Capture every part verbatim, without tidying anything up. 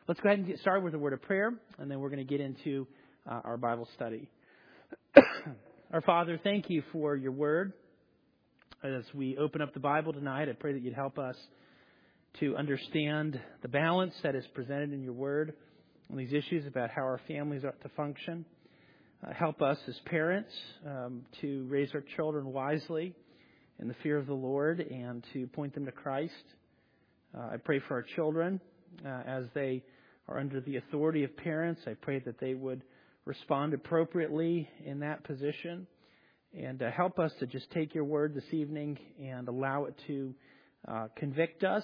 let's go ahead and get started with a word of prayer, and then we're going to get into uh, our Bible study. Our Father, thank you for your word. As we open up the Bible tonight, I pray that you'd help us to understand the balance that is presented in your word on these issues about how our families ought to function. Uh, help us as parents um, to raise our children wisely in the fear of the Lord and to point them to Christ. Uh, I pray for our children uh, as they are under the authority of parents. I pray that they would respond appropriately in that position. And uh, help us to just take your word this evening and allow it to uh, convict us,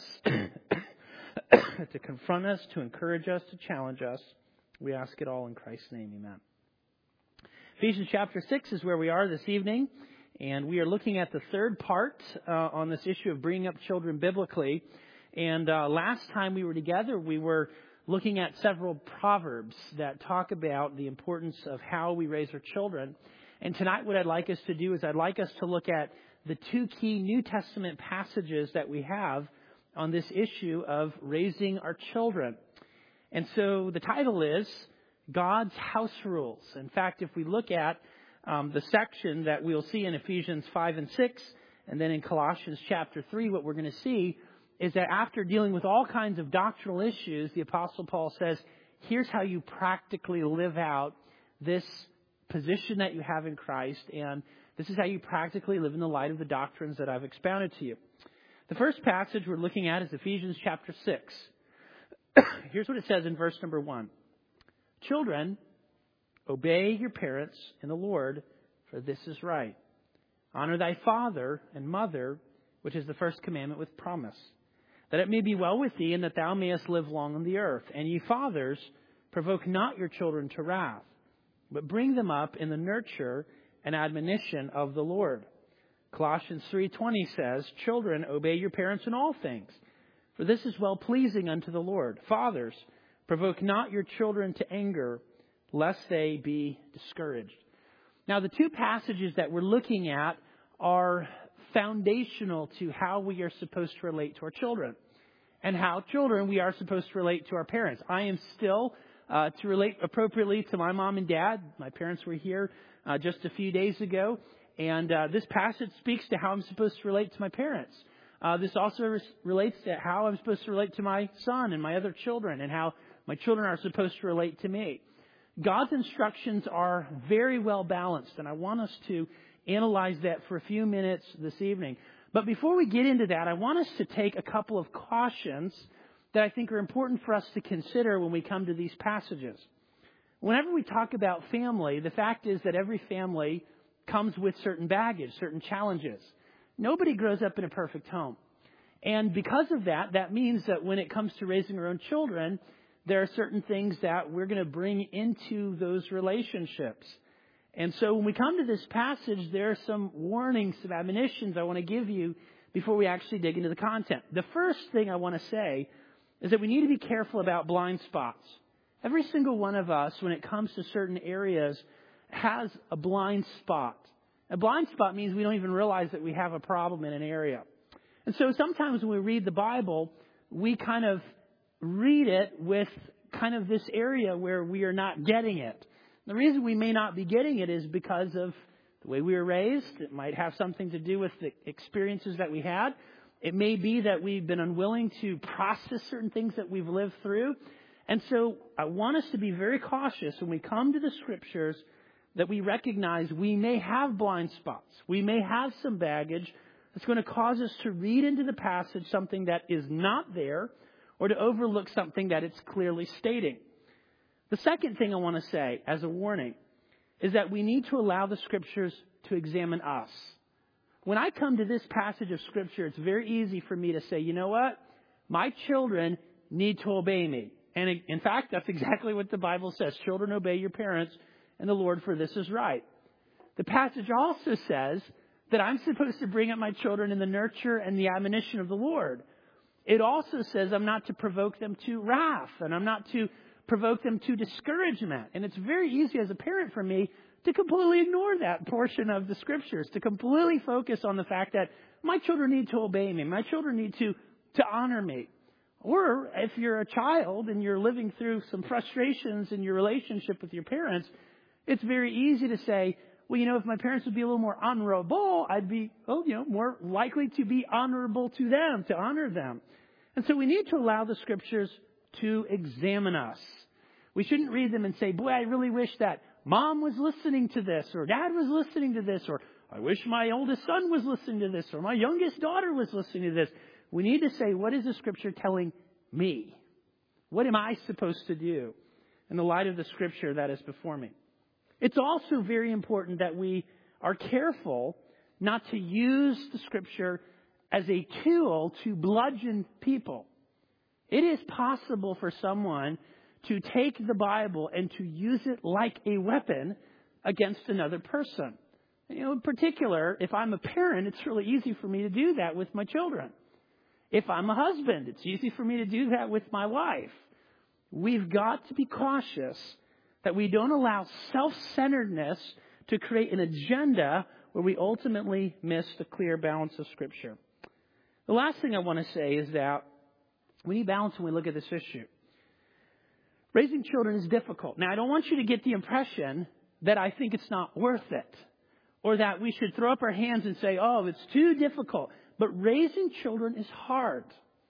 to confront us, to encourage us, to challenge us. We ask it all in Christ's name. Amen. Ephesians chapter six is where we are this evening. And we are looking at the third part uh, on this issue of bringing up children biblically. And uh, last time we were together, we were looking at several proverbs that talk about the importance of how we raise our children. And tonight what I'd like us to do is I'd like us to look at the two key New Testament passages that we have on this issue of raising our children. And so the title is God's House Rules. In fact, if we look at um, the section that we'll see in Ephesians five and six, and then in Colossians chapter three, what we're going to see is that after dealing with all kinds of doctrinal issues, the Apostle Paul says, here's how you practically live out this position that you have in Christ, and this is how you practically live in the light of the doctrines that I've expounded to you. The first passage we're looking at is Ephesians chapter six. Here's what it says in verse number one. Children, obey your parents in the Lord, for this is right. Honor thy father and mother, which is the first commandment with promise, that it may be well with thee, and that thou mayest live long on the earth. And ye fathers, provoke not your children to wrath, but bring them up in the nurture and admonition of the Lord. Colossians three twenty says, children, obey your parents in all things, for this is well-pleasing unto the Lord. Fathers, provoke not your children to anger, lest they be discouraged. Now, the two passages that we're looking at are foundational to how we are supposed to relate to our children, and how children we are supposed to relate to our parents. I am still Uh, to relate appropriately to my mom and dad. My parents were here uh, just a few days ago. And uh, this passage speaks to how I'm supposed to relate to my parents. Uh, this also res- relates to how I'm supposed to relate to my son and my other children, and how my children are supposed to relate to me. God's instructions are very well balanced, and I want us to analyze that for a few minutes this evening. But before we get into that, I want us to take a couple of cautions that I think are important for us to consider when we come to these passages. Whenever we talk about family, the fact is that every family comes with certain baggage, certain challenges. Nobody grows up in a perfect home. And because of that, that means that when it comes to raising our own children, there are certain things that we're going to bring into those relationships. And so when we come to this passage, there are some warnings, some admonitions I want to give you before we actually dig into the content. The first thing I want to say is that we need to be careful about blind spots. Every single one of us, when it comes to certain areas, has a blind spot. A blind spot means we don't even realize that we have a problem in an area. And so sometimes when we read the Bible, we kind of read it with kind of this area where we are not getting it. The reason we may not be getting it is because of the way we were raised. It might have something to do with the experiences that we had. It may be that we've been unwilling to process certain things that we've lived through. And so I want us to be very cautious when we come to the Scriptures that we recognize we may have blind spots. We may have some baggage that's going to cause us to read into the passage something that is not there, or to overlook something that it's clearly stating. The second thing I want to say as a warning is that we need to allow the Scriptures to examine us. When I come to this passage of Scripture, it's very easy for me to say, you know what? My children need to obey me. And in fact, that's exactly what the Bible says. Children, obey your parents and the Lord, for this is right. The passage also says that I'm supposed to bring up my children in the nurture and the admonition of the Lord. It also says I'm not to provoke them to wrath, and I'm not to provoke them to discouragement. And it's very easy as a parent for me to completely ignore that portion of the Scriptures, to completely focus on the fact that my children need to obey me. My children need to, to honor me. Or if you're a child and you're living through some frustrations in your relationship with your parents, it's very easy to say, well, you know, if my parents would be a little more honorable, I'd be, oh, you know, more likely to be honorable to them, to honor them. And so we need to allow the Scriptures to examine us. We shouldn't read them and say, boy, I really wish that Mom was listening to this, or Dad was listening to this, or I wish my oldest son was listening to this, or my youngest daughter was listening to this. We need to say, what is the Scripture telling me? What am I supposed to do in the light of the Scripture that is before me? It's also very important that we are careful not to use the Scripture as a tool to bludgeon people. It is possible for someone to take the Bible and to use it like a weapon against another person. You know, in particular, if I'm a parent, it's really easy for me to do that with my children. If I'm a husband, it's easy for me to do that with my wife. We've got to be cautious that we don't allow self-centeredness to create an agenda where we ultimately miss the clear balance of Scripture. The last thing I want to say is that we need balance when we look at this issue. Raising children is difficult. Now, I don't want you to get the impression that I think it's not worth it, or that we should throw up our hands and say, oh, it's too difficult. But raising children is hard.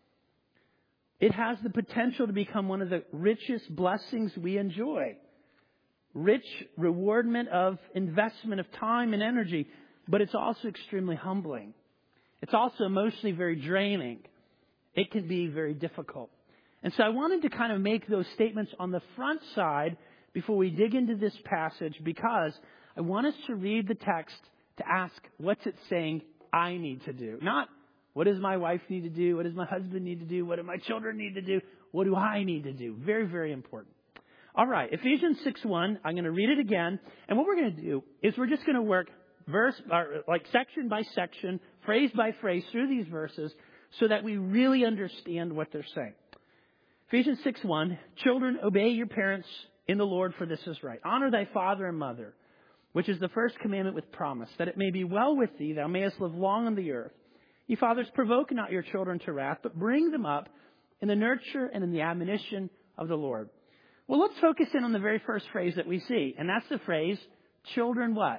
It has the potential to become one of the richest blessings we enjoy. Rich rewardment of investment of time and energy, but it's also extremely humbling. It's also emotionally very draining. It can be very difficult. And so I wanted to kind of make those statements on the front side before we dig into this passage, because I want us to read the text to ask, what's it saying I need to do? Not, what does my wife need to do? What does my husband need to do? What do my children need to do? What do I need to do? Very, very important. All right, Ephesians six one, I'm going to read it again. And what we're going to do is we're just going to work verse, or like section by section, phrase by phrase through these verses so that we really understand what they're saying. Ephesians six one, children, obey your parents in the Lord, for this is right. Honor thy father and mother, which is the first commandment with promise, that it may be well with thee, thou mayest live long on the earth. Ye fathers, provoke not your children to wrath, but bring them up in the nurture and in the admonition of the Lord. Well, let's focus in on the very first phrase that we see, and that's the phrase, children what?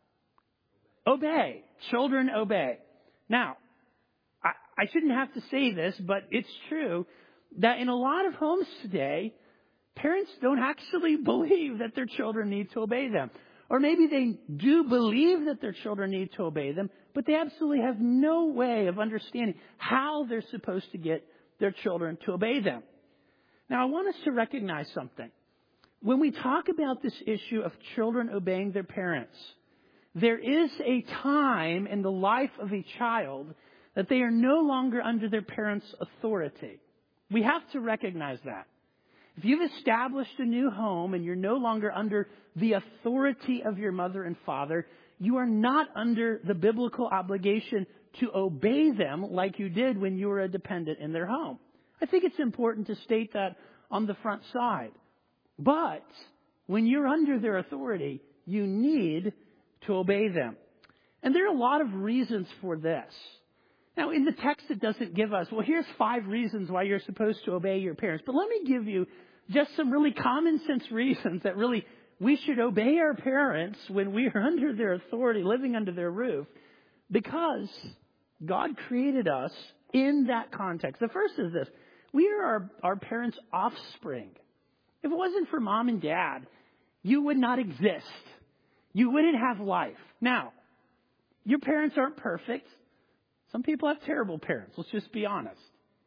Obey. Children obey. Now, I, I shouldn't have to say this, but it's true that in a lot of homes today, parents don't actually believe that their children need to obey them. Or maybe they do believe that their children need to obey them, but they absolutely have no way of understanding how they're supposed to get their children to obey them. Now, I want us to recognize something. When we talk about this issue of children obeying their parents, there is a time in the life of a child that they are no longer under their parents' authority. We have to recognize that. If you've established a new home and you're no longer under the authority of your mother and father, you are not under the biblical obligation to obey them like you did when you were a dependent in their home. I think it's important to state that on the front side. But when you're under their authority, you need to obey them. And there are a lot of reasons for this. Now, in the text, it doesn't give us, well, here's five reasons why you're supposed to obey your parents. But let me give you just some really common sense reasons that really we should obey our parents when we are under their authority, living under their roof, because God created us in that context. The first is this. We are our, our parents' offspring. If it wasn't for mom and dad, you would not exist. You wouldn't have life. Now, your parents aren't perfect. Some people have terrible parents. Let's just be honest.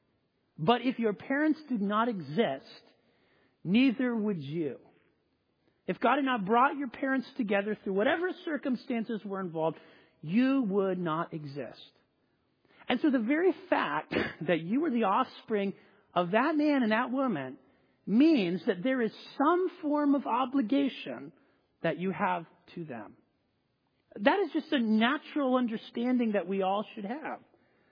But if your parents did not exist, neither would you. If God had not brought your parents together through whatever circumstances were involved, you would not exist. And so the very fact that you were the offspring of that man and that woman means that there is some form of obligation that you have to them. That is just a natural understanding that we all should have.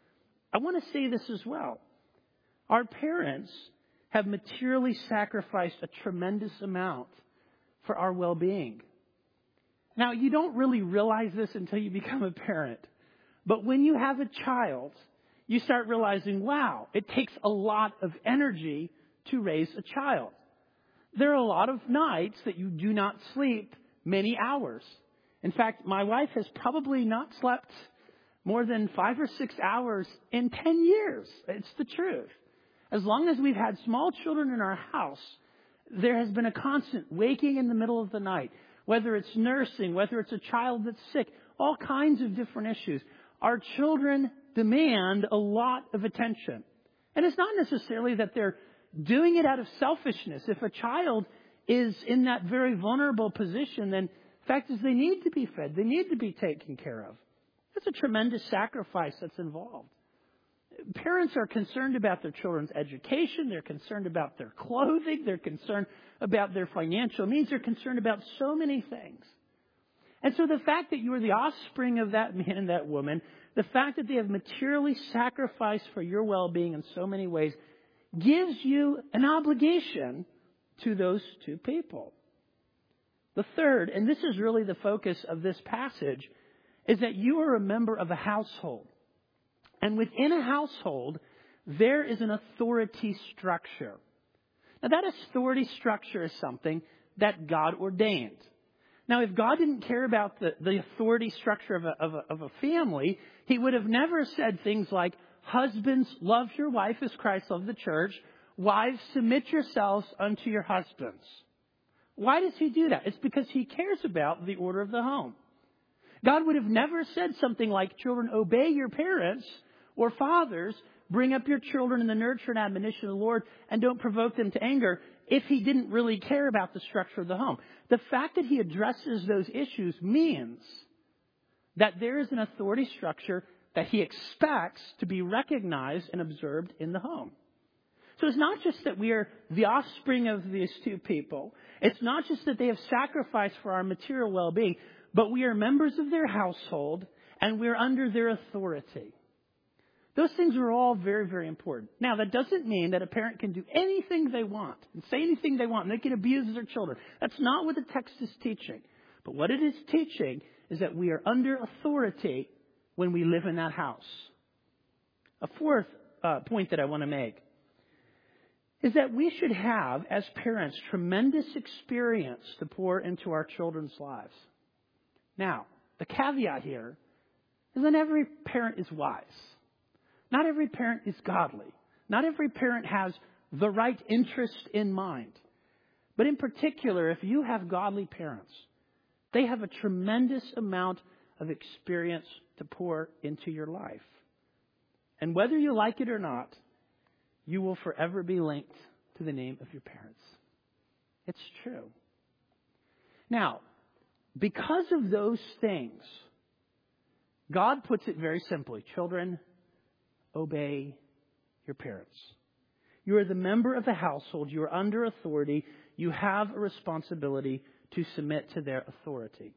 I want to say this as well. Our parents have materially sacrificed a tremendous amount for our well-being. Now, you don't really realize this until you become a parent. But when you have a child, you start realizing, wow, it takes a lot of energy to raise a child. There are a lot of nights that you do not sleep many hours. In fact, my wife has probably not slept more than five or six hours in ten years. It's the truth. As long as we've had small children in our house, there has been a constant waking in the middle of the night, whether it's nursing, whether it's a child that's sick, all kinds of different issues. Our children demand a lot of attention. And it's not necessarily that they're doing it out of selfishness. If a child is in that very vulnerable position, then the fact is they need to be fed. They need to be taken care of. That's a tremendous sacrifice that's involved. Parents are concerned about their children's education. They're concerned about their clothing. They're concerned about their financial needs. They're concerned about so many things. And so the fact that you are the offspring of that man and that woman, the fact that they have materially sacrificed for your well-being in so many ways, gives you an obligation to those two people. The third, and this is really the focus of this passage, is that you are a member of a household. And within a household, there is an authority structure. Now, that authority structure is something that God ordained. Now, if God didn't care about the, the authority structure of a, of, a, of a family, He would have never said things like, husbands, love your wife as Christ loved the church. Wives, submit yourselves unto your husbands. Why does He do that? It's because He cares about the order of the home. God would have never said something like, children, obey your parents, or fathers, bring up your children in the nurture and admonition of the Lord and don't provoke them to anger, if He didn't really care about the structure of the home. The fact that He addresses those issues means that there is an authority structure that He expects to be recognized and observed in the home. So it's not just that we are the offspring of these two people. It's not just that they have sacrificed for our material well-being, but we are members of their household and we're under their authority. Those things are all very, very important. Now, that doesn't mean that a parent can do anything they want and say anything they want and they can abuse their children. That's not what the text is teaching. But what it is teaching is that we are under authority when we live in that house. A fourth uh, point that I want to make is that we should have, as parents, tremendous experience to pour into our children's lives. Now, the caveat here is that every parent is wise. Not every parent is godly. Not every parent has the right interest in mind. But in particular, if you have godly parents, they have a tremendous amount of experience to pour into your life. And whether you like it or not, you will forever be linked to the name of your parents. It's true. Now, because of those things, God puts it very simply. Children, obey your parents. You are the member of the household. You are under authority. You have a responsibility to submit to their authority.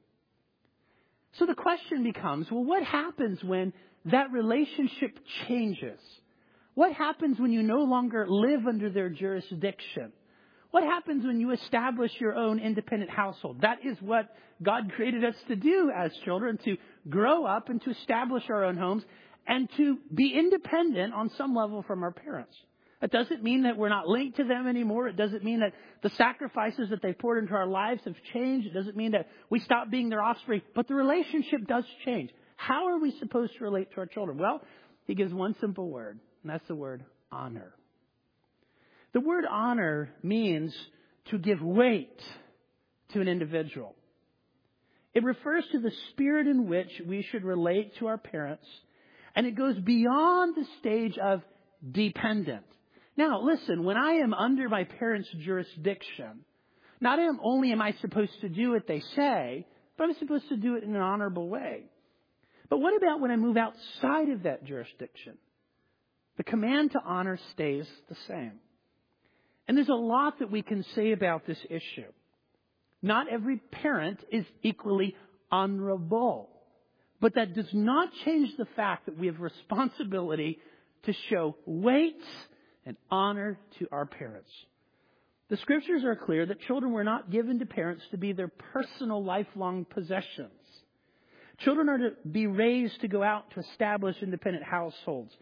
So the question becomes, well, what happens when that relationship changes? What happens when you no longer live under their jurisdiction? What happens when you establish your own independent household? That is what God created us to do as children, to grow up and to establish our own homes and to be independent on some level from our parents. It doesn't mean that we're not linked to them anymore. It doesn't mean that the sacrifices that they poured into our lives have changed. It doesn't mean that we stop being their offspring. But the relationship does change. How are we supposed to relate to our children? Well, He gives one simple word, and that's the word honor. The word honor means to give weight to an individual. It refers to the spirit in which we should relate to our parents, and it goes beyond the stage of dependent. Now, listen, when I am under my parents' jurisdiction, not only am I supposed to do what they say, but I'm supposed to do it in an honorable way. But what about when I move outside of that jurisdiction? The command to honor stays the same. And there's a lot that we can say about this issue. Not every parent is equally honorable. But that does not change the fact that we have responsibility to show weight and honor to our parents. The scriptures are clear that children were not given to parents to be their personal lifelong possessions. Children are to be raised to go out to establish independent households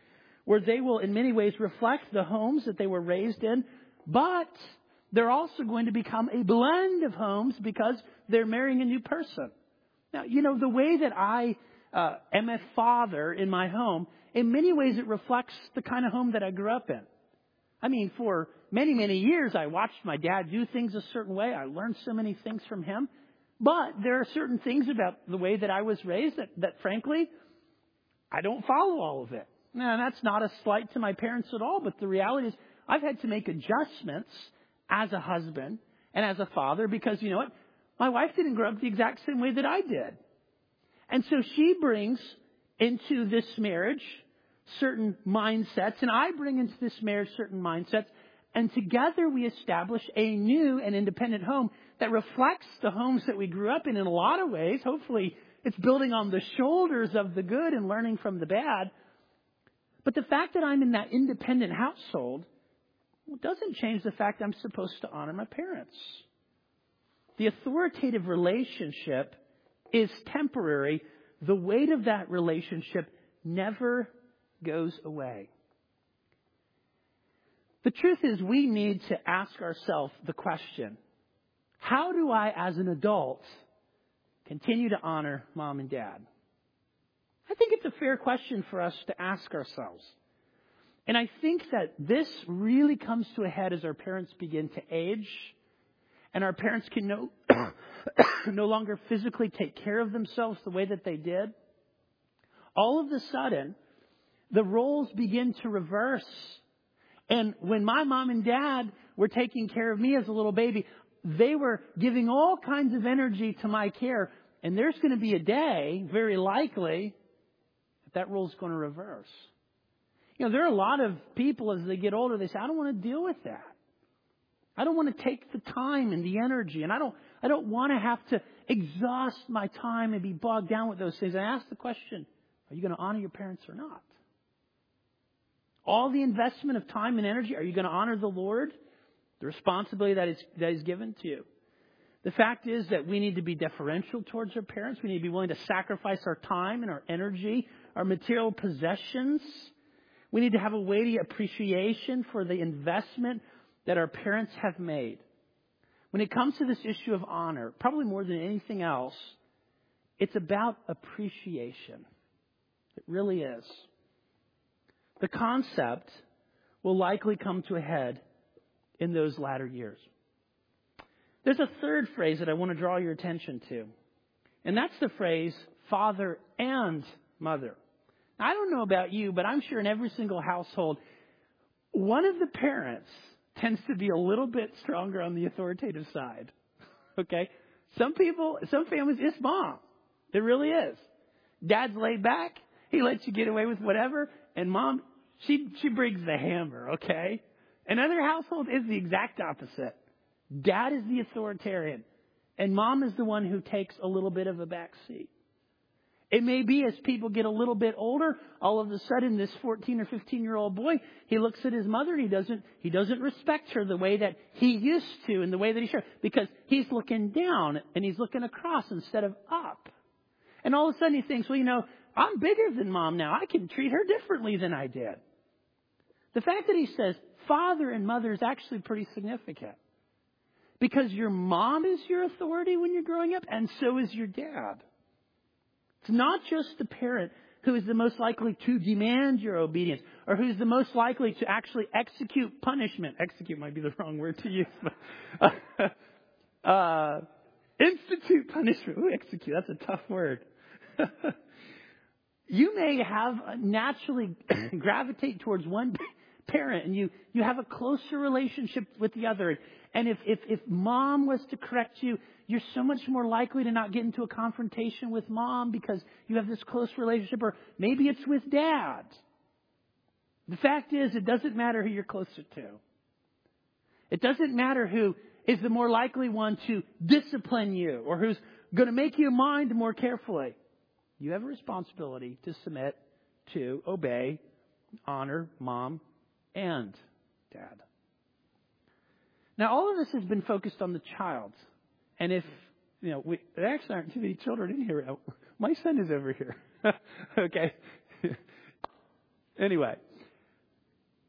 where they will in many ways reflect the homes that they were raised in, but they're also going to become a blend of homes because they're marrying a new person. Now, you know, the way that I uh, am a father in my home, in many ways it reflects the kind of home that I grew up in. I mean, for many, many years, I watched my dad do things a certain way. I learned so many things from him. But there are certain things about the way that I was raised that, that frankly, I don't follow all of it. Now, that's not a slight to my parents at all, but the reality is I've had to make adjustments as a husband and as a father because, you know what, my wife didn't grow up the exact same way that I did. And so she brings into this marriage certain mindsets, and I bring into this marriage certain mindsets, and together we establish a new and independent home that reflects the homes that we grew up in in a lot of ways. Hopefully it's building on the shoulders of the good and learning from the bad. But the fact that I'm in that independent household doesn't change the fact I'm supposed to honor my parents. The authoritative relationship is temporary. The weight of that relationship never goes away. The truth is, we need to ask ourselves the question, how do I, as an adult, continue to honor mom and dad? I think it's a fair question for us to ask ourselves. And I think that this really comes to a head as our parents begin to age and our parents can no, no longer physically take care of themselves the way that they did. All of a sudden, the roles begin to reverse. And when my mom and dad were taking care of me as a little baby, they were giving all kinds of energy to my care. And there's going to be a day, very likely, that that role's going to reverse. You know, there are a lot of people as they get older, they say, I don't want to deal with that. I don't want to take the time and the energy. And I don't, I don't want to have to exhaust my time and be bogged down with those things. And I ask the question, are you going to honor your parents or not? All the investment of time and energy, are you going to honor the Lord? The responsibility that is, that is given to you. The fact is that we need to be deferential towards our parents. We need to be willing to sacrifice our time and our energy, our material possessions. We need to have a weighty appreciation for the investment that our parents have made. When it comes to this issue of honor, probably more than anything else, it's about appreciation. It really is. The concept will likely come to a head in those latter years. There's a third phrase that I want to draw your attention to, and that's the phrase father and mother. Now, I don't know about you, but I'm sure in every single household, one of the parents tends to be a little bit stronger on the authoritative side. Okay? Some people, some families, it's mom. It really is. Dad's laid back. He lets you get away with whatever. And mom, she she brings the hammer, okay? Another household is the exact opposite. Dad is the authoritarian. And mom is the one who takes a little bit of a back seat. It may be as people get a little bit older, all of a sudden this fourteen or fifteen year old boy, he looks at his mother and he doesn't, he doesn't respect her the way that he used to and the way that he should, because he's looking down and he's looking across instead of up. And all of a sudden he thinks, well, you know, I'm bigger than mom now. I can treat her differently than I did. The fact that he says father and mother is actually pretty significant. Because your mom is your authority when you're growing up, and so is your dad. It's not just the parent who is the most likely to demand your obedience or who's the most likely to actually execute punishment. Execute might be the wrong word to use. But, uh, uh, institute punishment. Ooh, execute. That's a tough word. You may have naturally gravitate towards one parent and you, you have a closer relationship with the other. And if, if, if mom was to correct you, you're so much more likely to not get into a confrontation with mom because you have this close relationship, or maybe it's with dad. The fact is, it doesn't matter who you're closer to. It doesn't matter who is the more likely one to discipline you or who's going to make you mind more carefully. You have a responsibility to submit, to obey, honor mom and dad. Now, all of this has been focused on the child. And if, you know, we, there actually aren't too many children in here. My son is over here. Okay. Anyway,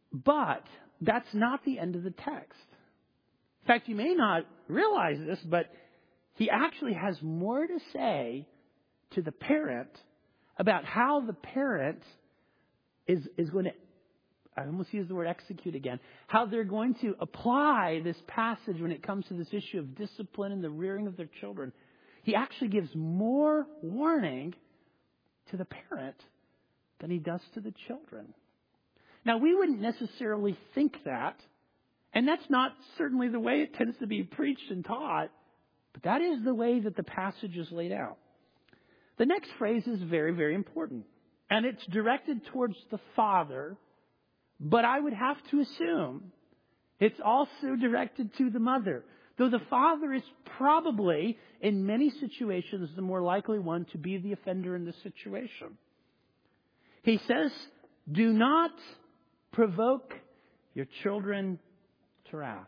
But that's not the end of the text. In fact, you may not realize this, but he actually has more to say to the parent about how the parent is, is going to, I almost use the word execute again, how they're going to apply this passage when it comes to this issue of discipline and the rearing of their children. He actually gives more warning to the parent than he does to the children. Now, we wouldn't necessarily think that, and that's not certainly the way it tends to be preached and taught, but that is the way that the passage is laid out. The next phrase is very, very important, and it's directed towards the father, but I would have to assume it's also directed to the mother, though the father is probably, in many situations, the more likely one to be the offender in this situation. He says, do not provoke your children to wrath.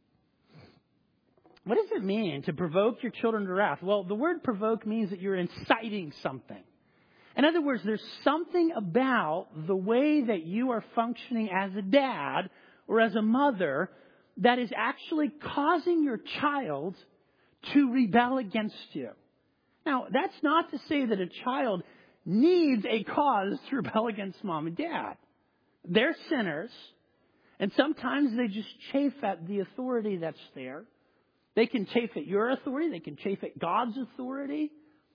What does it mean to provoke your children to wrath? Well, the word provoke means that you're inciting something. In other words, there's something about the way that you are functioning as a dad or as a mother that is actually causing your child to rebel against you. Now, that's not to say that a child needs a cause to rebel against mom and dad. They're sinners, and sometimes they just chafe at the authority that's there. They can chafe at your authority. They can chafe at God's authority.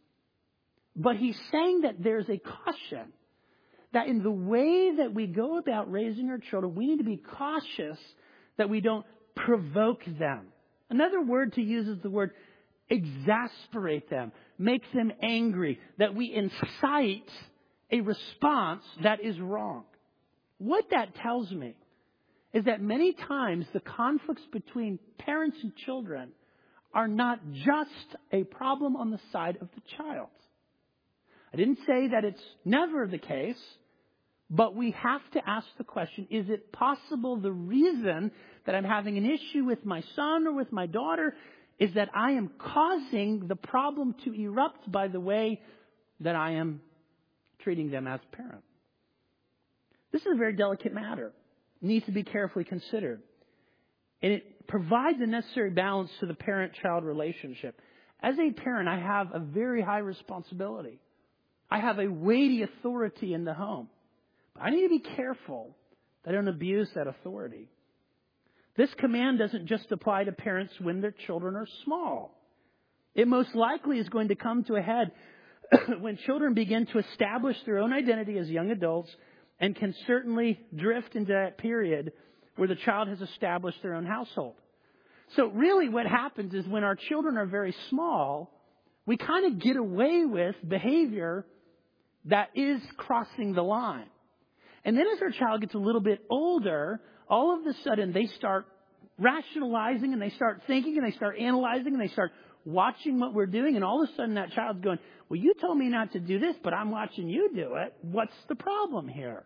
But he's saying that there's a caution that in the way that we go about raising our children, we need to be cautious that we don't provoke them. Another word to use is the word exasperate them, make them angry, that we incite a response that is wrong. What that tells me is that many times the conflicts between parents and children are not just a problem on the side of the child. I didn't say that it's never the case, but we have to ask the question, is it possible the reason that I'm having an issue with my son or with my daughter is that I am causing the problem to erupt by the way that I am treating them as a parent? This is a very delicate matter. It needs to be carefully considered. And it provides a necessary balance to the parent-child relationship. As a parent, I have a very high responsibility. I have a weighty authority in the home. But I need to be careful that I don't abuse that authority. This command doesn't just apply to parents when their children are small. It most likely is going to come to a head when children begin to establish their own identity as young adults and can certainly drift into that period where the child has established their own household. So really what happens is when our children are very small, we kind of get away with behavior that is crossing the line. And then as our child gets a little bit older, all of a sudden they start rationalizing and they start thinking and they start analyzing and they start watching what we're doing. And all of a sudden that child's going, well, you told me not to do this, but I'm watching you do it. What's the problem here?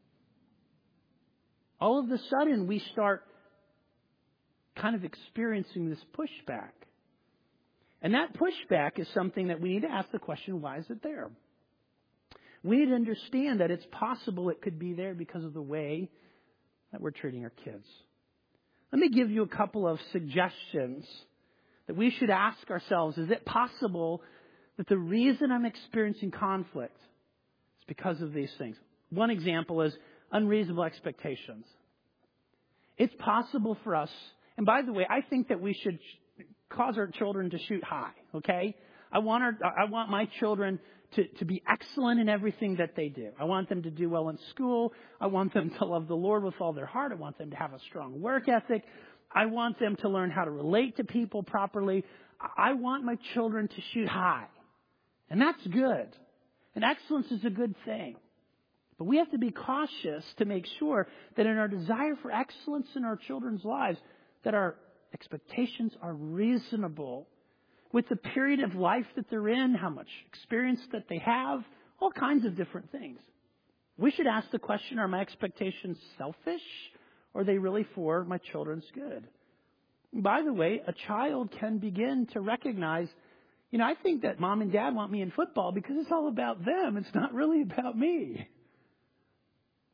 All of a sudden we start kind of experiencing this pushback. And that pushback is something that we need to ask the question, why is it there? We need to understand that it's possible it could be there because of the way that we're treating our kids. Let me give you a couple of suggestions that we should ask ourselves. Is it possible that the reason I'm experiencing conflict is because of these things? One example is unreasonable expectations. It's possible for us, and by the way, I think that we should cause our children to shoot high, okay? I want our, I want my children to, to be excellent in everything that they do. I want them to do well in school. I want them to love the Lord with all their heart. I want them to have a strong work ethic. I want them to learn how to relate to people properly. I want my children to shoot high. And that's good. And excellence is a good thing. But we have to be cautious to make sure that in our desire for excellence in our children's lives, that our expectations are reasonable with the period of life that they're in, how much experience that they have, all kinds of different things. We should ask the question, are my expectations selfish or are they really for my children's good? By the way, a child can begin to recognize, you know, I think that mom and dad want me in football because it's all about them. It's not really about me.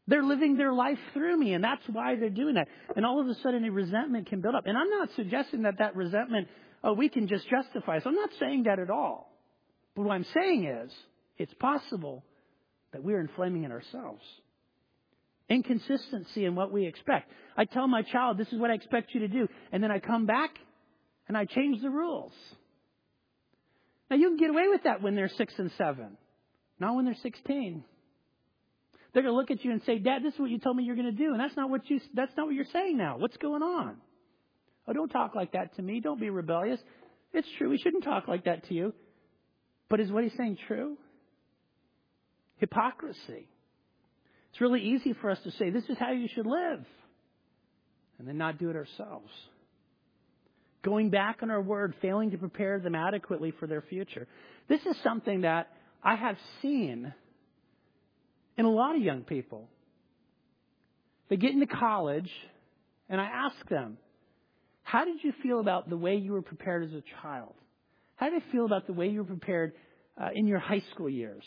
They're living their life through me, and that's why they're doing that. And all of a sudden, a resentment can build up. And I'm not suggesting that that resentment, oh, we can just justify. So I'm not saying that at all. But what I'm saying is, it's possible that we're inflaming it ourselves. Inconsistency in what we expect. I tell my child, this is what I expect you to do. And then I come back and I change the rules. Now, you can get away with that when they're six and seven. Not when they're sixteen. They're going to look at you and say, Dad, this is what you told me you're going to do. And that's not what you, that's not what you're saying now. What's going on? Oh, don't talk like that to me. Don't be rebellious. It's true. We shouldn't talk like that to you. But is what he's saying true? Hypocrisy. It's really easy for us to say, this is how you should live. And then not do it ourselves. Going back on our word, failing to prepare them adequately for their future. This is something that I have seen in a lot of young people. They get into college, and I ask them, how did you feel about the way you were prepared as a child? How did you feel about the way you were prepared uh, in your high school years?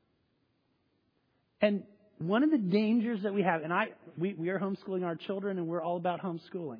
And one of the dangers that we have, and I, we, we are homeschooling our children, and we're all about homeschooling.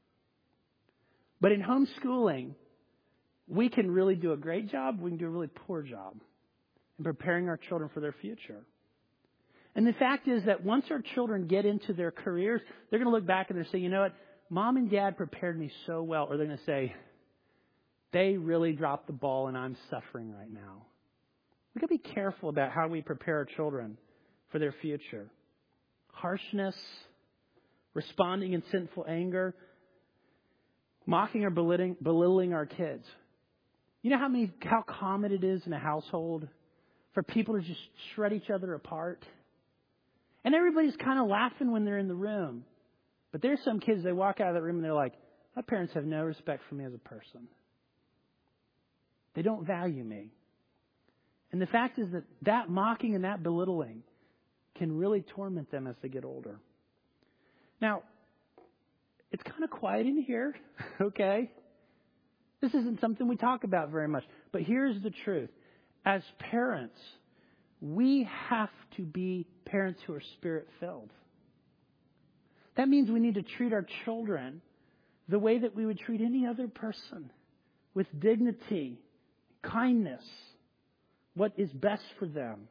But in homeschooling, we can really do a great job. We can do a really poor job in preparing our children for their future. And the fact is that once our children get into their careers, they're going to look back and they're saying, you know what, Mom and Dad prepared me so well. Or they're going to say, they really dropped the ball and I'm suffering right now. We've got to be careful about how we prepare our children for their future. Harshness, responding in sinful anger, mocking or belittling, belittling our kids. You know how many, how common it is in a household for people to just shred each other apart? And everybody's kind of laughing when they're in the room. But there's some kids, they walk out of the room and they're like, my parents have no respect for me as a person. They don't value me. And the fact is that that mocking and that belittling can really torment them as they get older. Now, it's kind of quiet in here, okay? This isn't something we talk about very much. But here's the truth. As parents, we have to be parents who are Spirit-filled. That means we need to treat our children the way that we would treat any other person, with dignity, kindness, what is best for them.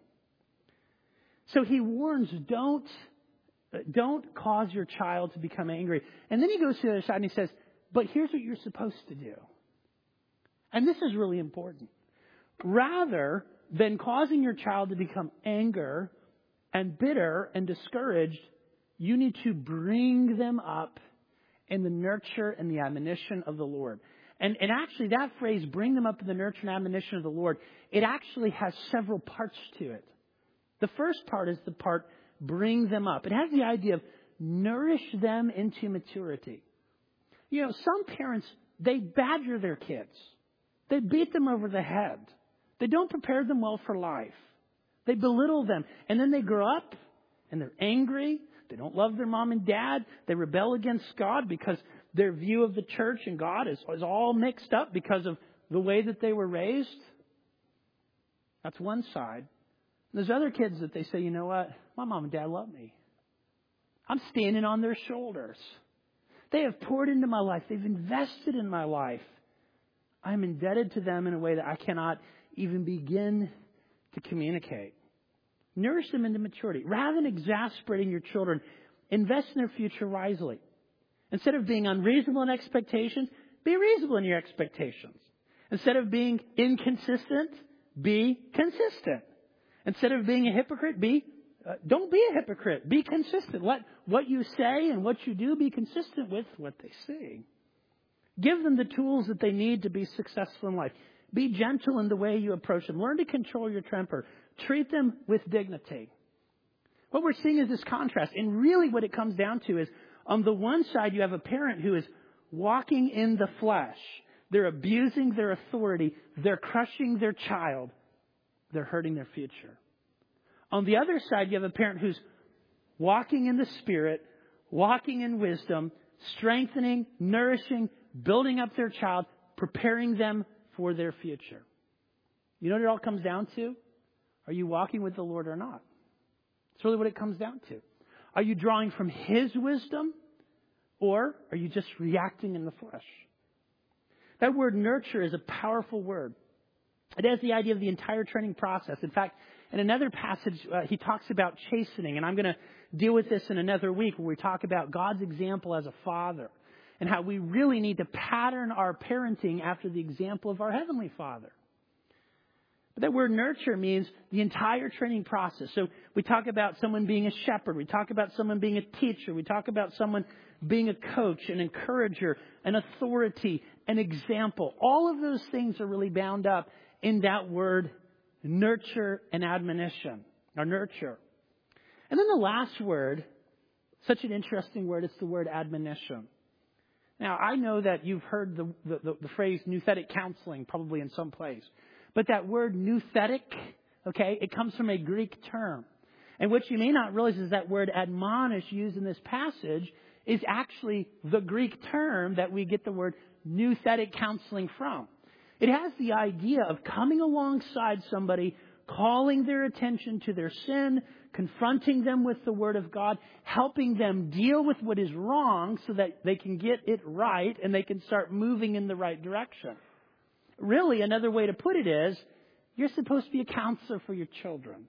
So he warns, don't, don't cause your child to become angry. And then he goes to the other side and he says, but here's what you're supposed to do. And this is really important. Rather than causing your child to become anger and bitter and discouraged, you need to bring them up in the nurture and the admonition of the Lord. And, and actually that phrase, bring them up in the nurture and admonition of the Lord, it actually has several parts to it. The first part is the part, bring them up. It has the idea of nourish them into maturity. You know, some parents, they badger their kids. They beat them over the head. They don't prepare them well for life. They belittle them. And then they grow up and they're angry. They don't love their mom and dad. They rebel against God because their view of the church and God is, is all mixed up because of the way that they were raised. That's one side. There's other kids that they say, you know what? My mom and dad love me. I'm standing on their shoulders. They have poured into my life. They've invested in my life. I'm indebted to them in a way that I cannot even begin to communicate. Nourish them into maturity. Rather than exasperating your children, invest in their future wisely. Instead of being unreasonable in expectations, be reasonable in your expectations. Instead of being inconsistent, be consistent. Instead of being a hypocrite, be uh, don't be a hypocrite. Be consistent. Let what you say and what you do be consistent with what they say. Give them the tools that they need to be successful in life. Be gentle in the way you approach them. Learn to control your temper. Treat them with dignity. What we're seeing is this contrast. And really what it comes down to is, on the one side, you have a parent who is walking in the flesh. They're abusing their authority. They're crushing their child. They're hurting their future. On the other side, you have a parent who's walking in the Spirit, walking in wisdom, strengthening, nourishing, building up their child, preparing them for their future. You know what it all comes down to? Are you walking with the Lord or not? It's really what it comes down to. Are you drawing from His wisdom? Or are you just reacting in the flesh? That word nurture is a powerful word. It has the idea of the entire training process. In fact, in another passage, uh, he talks about chastening. And I'm going to deal with this in another week where we talk about God's example as a father and how we really need to pattern our parenting after the example of our Heavenly Father. But that word nurture means the entire training process. So we talk about someone being a shepherd. We talk about someone being a teacher. We talk about someone being a coach, an encourager, an authority, an example. All of those things are really bound up in that word nurture and admonition, or nurture. And then the last word, such an interesting word, it's the word admonition. Now, I know that you've heard the, the, the phrase nouthetic counseling probably in some place. But that word nouthetic, okay, it comes from a Greek term. And what you may not realize is that word admonish used in this passage is actually the Greek term that we get the word nouthetic counseling from. It has the idea of coming alongside somebody, calling their attention to their sin, confronting them with the Word of God, helping them deal with what is wrong so that they can get it right and they can start moving in the right direction. Really, another way to put it is, you're supposed to be a counselor for your children.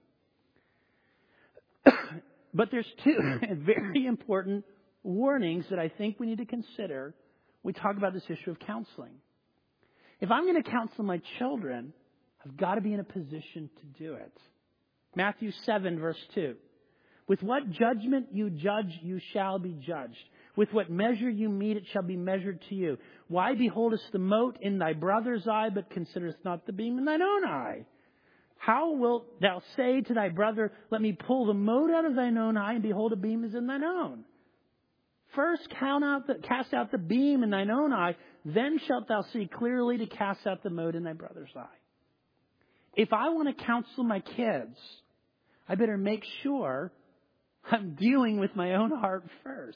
But there's two very important warnings that I think we need to consider when we talk about this issue of counseling. If I'm going to counsel my children, I've got to be in a position to do it. Matthew seven, verse two. With what judgment you judge, you shall be judged. With what measure you meet, it shall be measured to you. Why beholdest the mote in thy brother's eye, but considerest not the beam in thine own eye? How wilt thou say to thy brother, let me pull the mote out of thine own eye, and behold, a beam is in thine own? First count out the, cast out the beam in thine own eye, then shalt thou see clearly to cast out the mote in thy brother's eye. If I want to counsel my kids, I better make sure I'm dealing with my own heart first.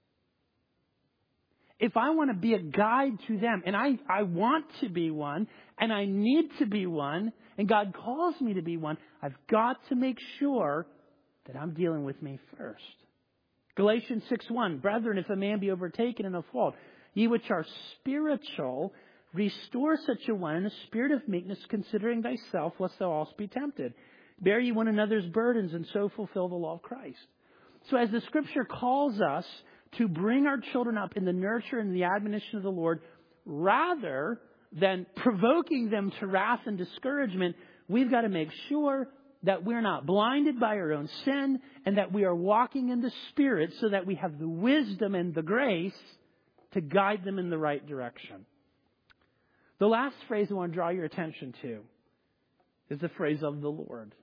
If I want to be a guide to them, and I, I want to be one, and I need to be one, and God calls me to be one, I've got to make sure that I'm dealing with me first. Galatians six one, Brethren, if a man be overtaken in a fault, ye which are spiritual, restore such a one in a spirit of meekness, considering thyself, lest thou also be tempted. Bear ye one another's burdens, and so fulfill the law of Christ. So as the Scripture calls us to bring our children up in the nurture and the admonition of the Lord, rather than provoking them to wrath and discouragement, we've got to make sure that we're not blinded by our own sin and that we are walking in the Spirit so that we have the wisdom and the grace to guide them in the right direction. The last phrase I want to draw your attention to is the phrase of the Lord.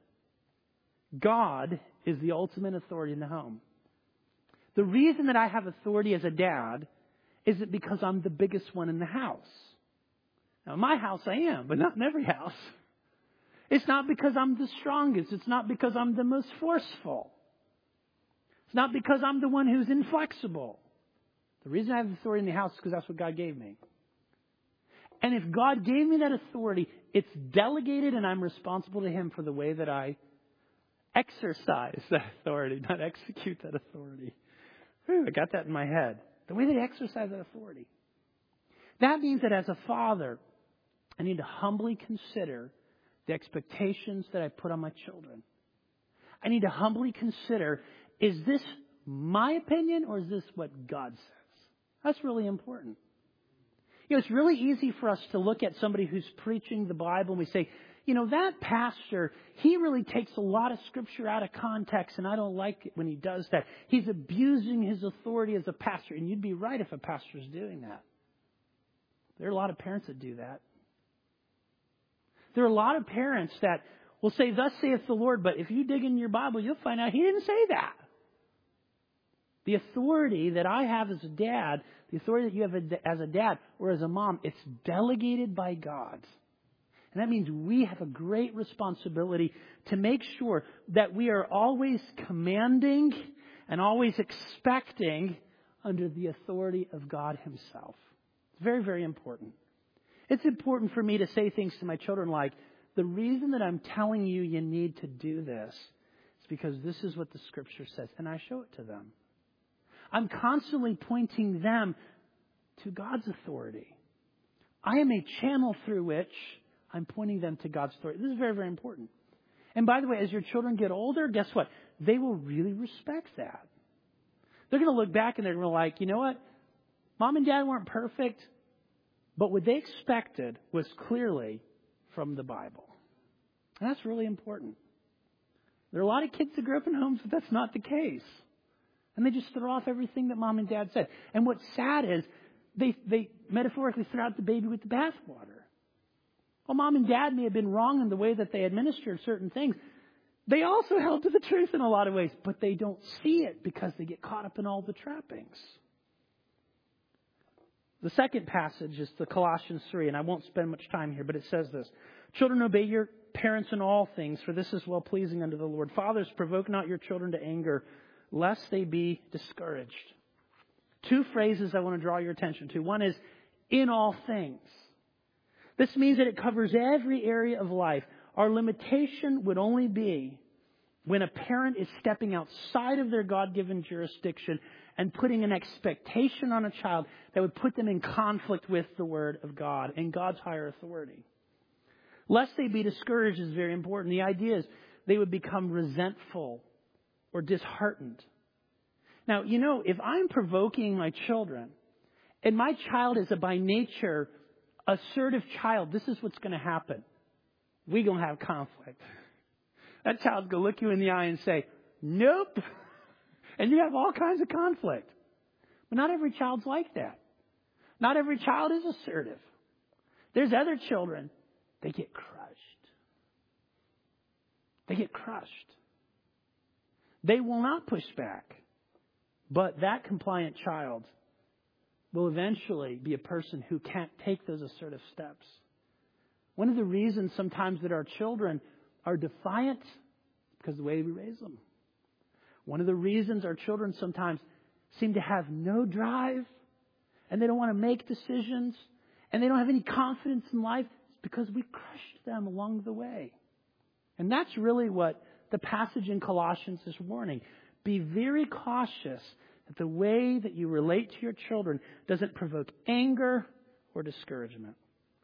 God is the ultimate authority in the home. The reason that I have authority as a dad isn't because I'm the biggest one in the house. Now, in my house I am, but not in every house. It's not because I'm the strongest. It's not because I'm the most forceful. It's not because I'm the one who's inflexible. The reason I have authority in the house is because that's what God gave me. And if God gave me that authority, it's delegated and I'm responsible to Him for the way that I exercise that authority, not execute that authority. Whew, I got that in my head. The way that I exercise that authority. That means that as a father, I need to humbly consider the expectations that I put on my children. I need to humbly consider, is this my opinion or is this what God says? That's really important. You know, it's really easy for us to look at somebody who's preaching the Bible and we say, you know, that pastor, he really takes a lot of Scripture out of context and I don't like it when he does that. He's abusing his authority as a pastor. And you'd be right if a pastor is doing that. There are a lot of parents that do that. There are a lot of parents that will say, thus saith the Lord, but if you dig in your Bible, you'll find out he didn't say that. The authority that I have as a dad, the authority that you have as a dad or as a mom, it's delegated by God. And that means we have a great responsibility to make sure that we are always commanding and always expecting under the authority of God Himself. It's very, very important. It's important for me to say things to my children like, the reason that I'm telling you you need to do this is because this is what the Scripture says, and I show it to them. I'm constantly pointing them to God's authority. I am a channel through which I'm pointing them to God's authority. This is very, very important. And by the way, as your children get older, guess what? They will really respect that. They're going to look back and they're going to be like, you know what? Mom and Dad weren't perfect, but what they expected was clearly from the Bible. And that's really important. There are a lot of kids that grew up in homes, but that's not the case. And they just throw off everything that Mom and Dad said. And what's sad is they, they metaphorically throw out the baby with the bathwater. Well, Mom and Dad may have been wrong in the way that they administered certain things. They also held to the truth in a lot of ways, but they don't see it because they get caught up in all the trappings. The second passage is the Colossians three, and I won't spend much time here, but it says this. Children, obey your parents in all things, for this is well-pleasing unto the Lord. Fathers, provoke not your children to anger, lest they be discouraged. Two phrases I want to draw your attention to. One is, in all things. This means that it covers every area of life. Our limitation would only be when a parent is stepping outside of their God-given jurisdiction and putting an expectation on a child that would put them in conflict with the Word of God and God's higher authority. Lest they be discouraged is very important. The idea is they would become resentful or disheartened. Now, you know, if I'm provoking my children and my child is a by nature assertive child, this is what's going to happen. We're going to have conflict. That child's going to look you in the eye and say, nope. And you have all kinds of conflict. But not every child's like that. Not every child is assertive. There's other children, they get crushed. They get crushed. They will not push back. But that compliant child will eventually be a person who can't take those assertive steps. One of the reasons sometimes that our children are defiant is because of the way we raise them. One of the reasons our children sometimes seem to have no drive and they don't want to make decisions and they don't have any confidence in life is because we crushed them along the way. And that's really what the passage in Colossians is warning. Be very cautious that the way that you relate to your children doesn't provoke anger or discouragement.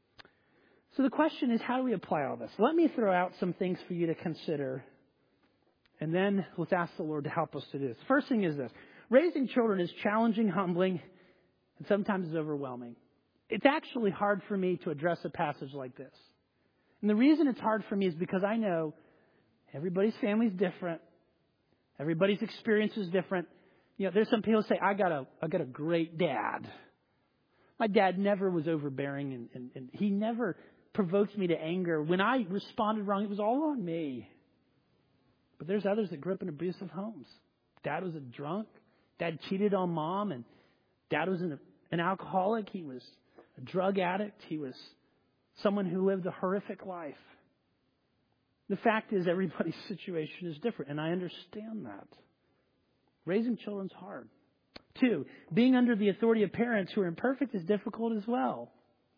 So the question is, how do we apply all this? Let me throw out some things for you to consider. And then let's ask the Lord to help us to do this. First thing is this. Raising children is challenging, humbling, and sometimes is overwhelming. It's actually hard for me to address a passage like this. And the reason it's hard for me is because I know everybody's family is different. Everybody's experience is different. You know, there's some people who say, I got a, I got a great dad. My dad never was overbearing and, and, and he never provoked me to anger. When I responded wrong, it was all on me. But there's others that grew up in abusive homes. Dad was a drunk. Dad cheated on mom. And dad was an, an alcoholic. He was a drug addict. He was someone who lived a horrific life. The fact is, everybody's situation is different. And I understand that. Raising children's hard. Two, being under the authority of parents who are imperfect is difficult as well.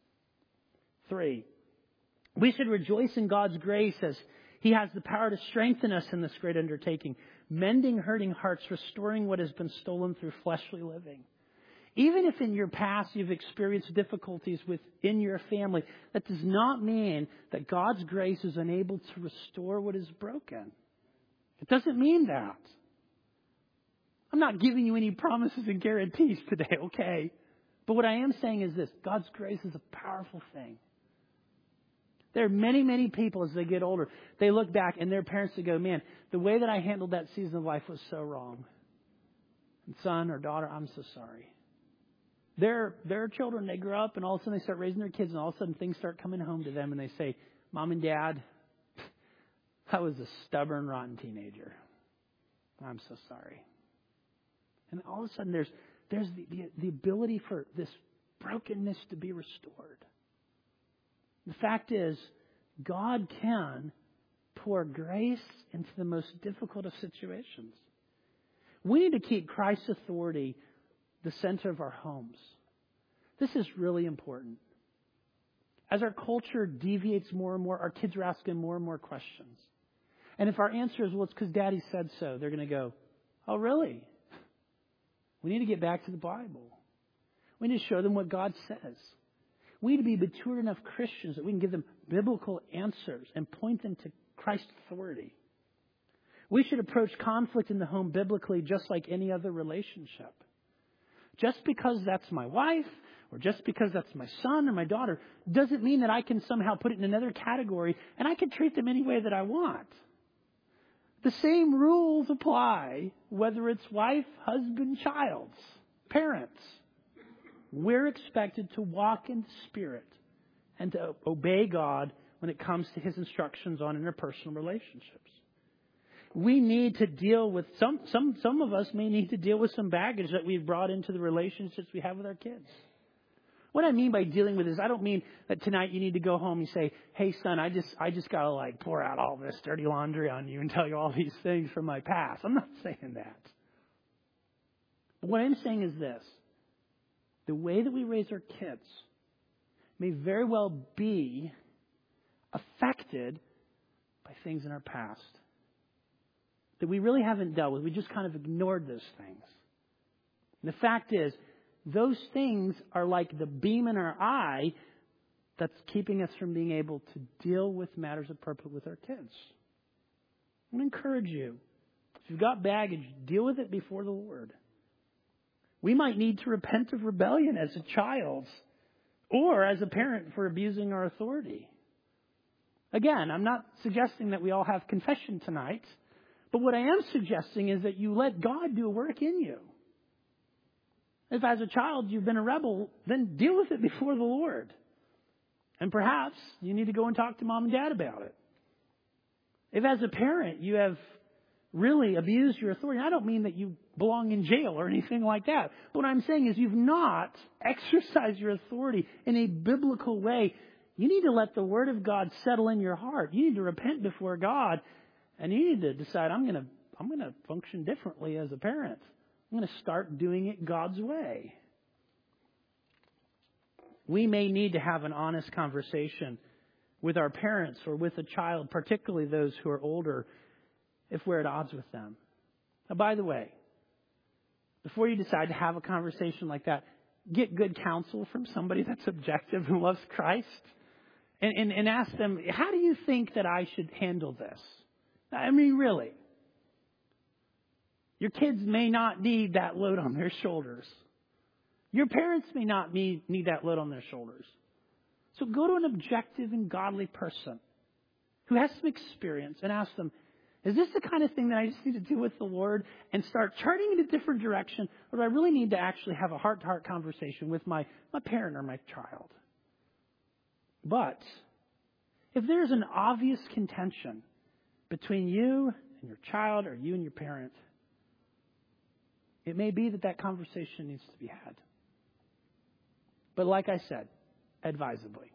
Three, we should rejoice in God's grace as He has the power to strengthen us in this great undertaking, mending hurting hearts, restoring what has been stolen through fleshly living. Even if in your past you've experienced difficulties within your family, that does not mean that God's grace is unable to restore what is broken. It doesn't mean that. I'm not giving you any promises and guarantees today, okay? But what I am saying is this. God's grace is a powerful thing. There are many, many people as they get older, they look back and their parents will go, man, the way that I handled that season of life was so wrong. And son or daughter, I'm so sorry. Their, their children, they grow up and all of a sudden they start raising their kids and all of a sudden things start coming home to them and they say, Mom and Dad, I was a stubborn, rotten teenager. I'm so sorry. And all of a sudden there's there's the, the, the ability for this brokenness to be restored. The fact is, God can pour grace into the most difficult of situations. We need to keep Christ's authority the center of our homes. This is really important. As our culture deviates more and more, our kids are asking more and more questions. And if our answer is, well, it's because Daddy said so, they're going to go, oh, really? We need to get back to the Bible. We need to show them what God says. We need to be mature enough Christians that we can give them biblical answers and point them to Christ's authority. We should approach conflict in the home biblically just like any other relationship. Just because that's my wife or just because that's my son or my daughter doesn't mean that I can somehow put it in another category and I can treat them any way that I want. The same rules apply whether it's wife, husband, child, parents. We're expected to walk in the Spirit and to obey God when it comes to His instructions on interpersonal relationships. We need to deal with some, some, some of us may need to deal with some baggage that we've brought into the relationships we have with our kids. What I mean by dealing with this, I don't mean that tonight you need to go home and say, hey son, I just, I just gotta like pour out all this dirty laundry on you and tell you all these things from my past. I'm not saying that. But what I'm saying is this. The way that we raise our kids may very well be affected by things in our past that we really haven't dealt with. We just kind of ignored those things. And the fact is, those things are like the beam in our eye that's keeping us from being able to deal with matters of purpose with our kids. I want to encourage you. If you've got baggage, deal with it before the Lord. We might need to repent of rebellion as a child or as a parent for abusing our authority. Again, I'm not suggesting that we all have confession tonight. But what I am suggesting is that you let God do a work in you. If as a child you've been a rebel, then deal with it before the Lord. And perhaps you need to go and talk to mom and dad about it. If as a parent you have really abused your authority, I don't mean that you belong in jail or anything like that. What I'm saying is you've not exercised your authority in a biblical way. You need to let the Word of God settle in your heart. You need to repent before God. And you need to decide, I'm going to I'm going to function differently as a parent. I'm going to start doing it God's way. We may need to have an honest conversation with our parents or with a child, particularly those who are older, if we're at odds with them. Now, by the way, before you decide to have a conversation like that, get good counsel from somebody that's objective and loves Christ. And, and, and ask them, how do you think that I should handle this? I mean, really. Your kids may not need that load on their shoulders. Your parents may not need, need that load on their shoulders. So go to an objective and godly person who has some experience and ask them, is this the kind of thing that I just need to do with the Lord and start charting in a different direction? Or do I really need to actually have a heart-to-heart conversation with my, my parent or my child? But if there's an obvious contention between you and your child or you and your parent, it may be that that conversation needs to be had. But like I said, advisedly.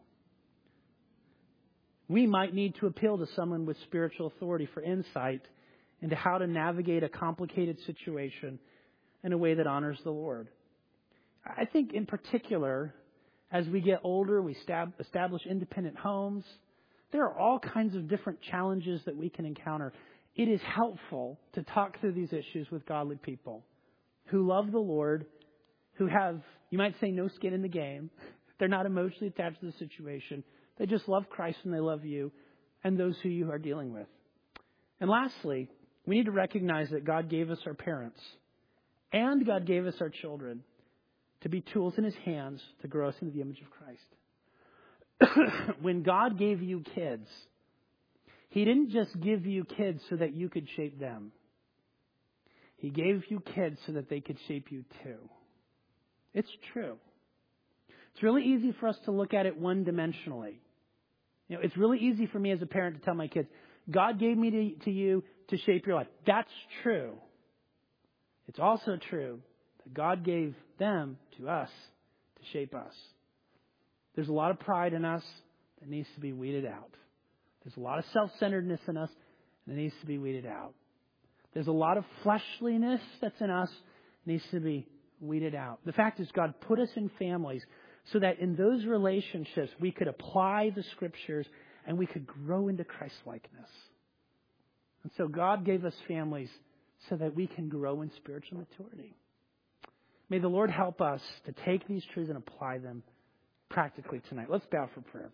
We might need to appeal to someone with spiritual authority for insight into how to navigate a complicated situation in a way that honors the Lord. I think in particular, as we get older, we establish independent homes. There are all kinds of different challenges that we can encounter. It is helpful to talk through these issues with godly people who love the Lord, who have, you might say, no skin in the game. They're not emotionally attached to the situation. They just love Christ and they love you and those who you are dealing with. And lastly, we need to recognize that God gave us our parents and God gave us our children to be tools in His hands to grow us into the image of Christ. When God gave you kids, He didn't just give you kids so that you could shape them. He gave you kids so that they could shape you too. It's true. It's really easy for us to look at it one-dimensionally. You know, it's really easy for me as a parent to tell my kids, God gave me to, to you to shape your life. That's true. It's also true that God gave them to us to shape us. There's a lot of pride in us that needs to be weeded out. There's a lot of self-centeredness in us that needs to be weeded out. There's a lot of fleshliness that's in us that needs to be weeded out. The fact is, God put us in families so that in those relationships we could apply the Scriptures and we could grow into Christ-likeness. And so God gave us families so that we can grow in spiritual maturity. May the Lord help us to take these truths and apply them practically tonight. Let's bow for prayer.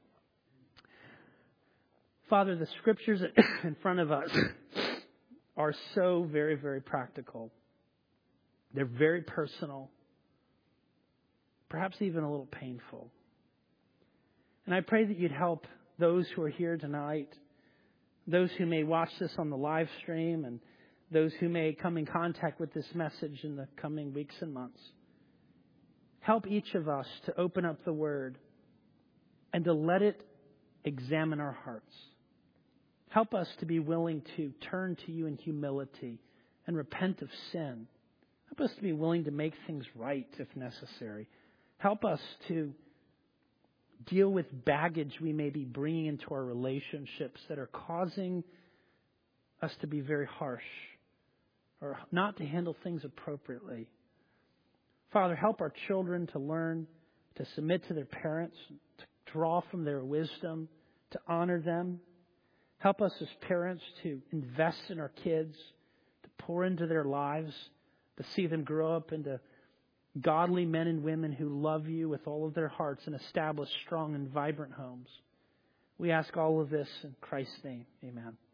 Father, the scriptures in front of us are so very, very practical. They're very personal, perhaps even a little painful. And I pray that you'd help those who are here tonight, those who may watch this on the live stream, and those who may come in contact with this message in the coming weeks and months. Help each of us to open up the Word and to let it examine our hearts. Help us to be willing to turn to you in humility and repent of sin. Help us to be willing to make things right if necessary. Help us to deal with baggage we may be bringing into our relationships that are causing us to be very harsh or not to handle things appropriately. Father, help our children to learn to submit to their parents, to draw from their wisdom, to honor them. Help us as parents to invest in our kids, to pour into their lives, to see them grow up into godly men and women who love you with all of their hearts and establish strong and vibrant homes. We ask all of this in Christ's name. Amen.